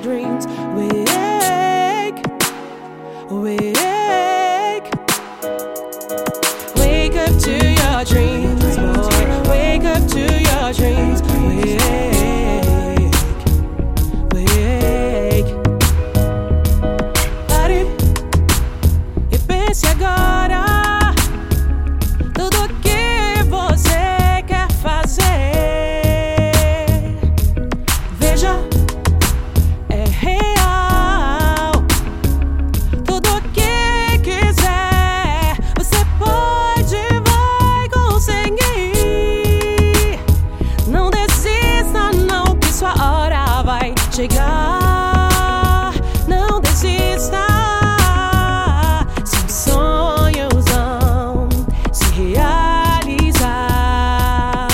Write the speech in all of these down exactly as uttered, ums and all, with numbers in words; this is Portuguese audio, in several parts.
dreams. Wake, wake, wake up to your dreams, boy. Wake up to your dreams. Wake, wake. Pare e pense agora tudo que você quer fazer. Veja, é real. Tudo que quiser você pode e vai conseguir. Não desista não, que sua hora vai chegar. Não desista. Seus sonhos vão se realizar.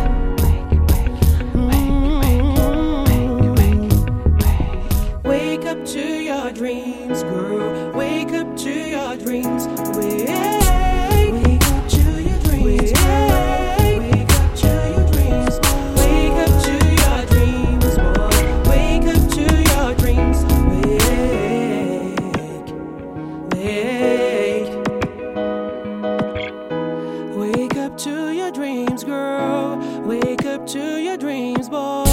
Wake up to your dreams, girl. Wake up to your dreams. Wake, wake up to your dreams. Wake up to your dreams. Wake up to your dreams, boy. Wake up to your dreams. Wake, wake. Wake up to your dreams, girl. Wake up to your dreams, boy.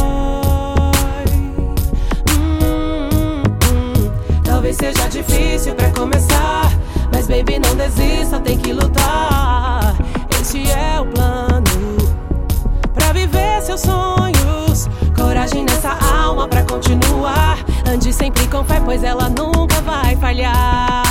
Hum, hum. Talvez seja difícil pra começar, mas baby, não desista, tem que lutar. Esse é o plano pra viver seus sonhos. Coragem nessa alma pra continuar. Ande sempre com fé, pois ela nunca vai falhar.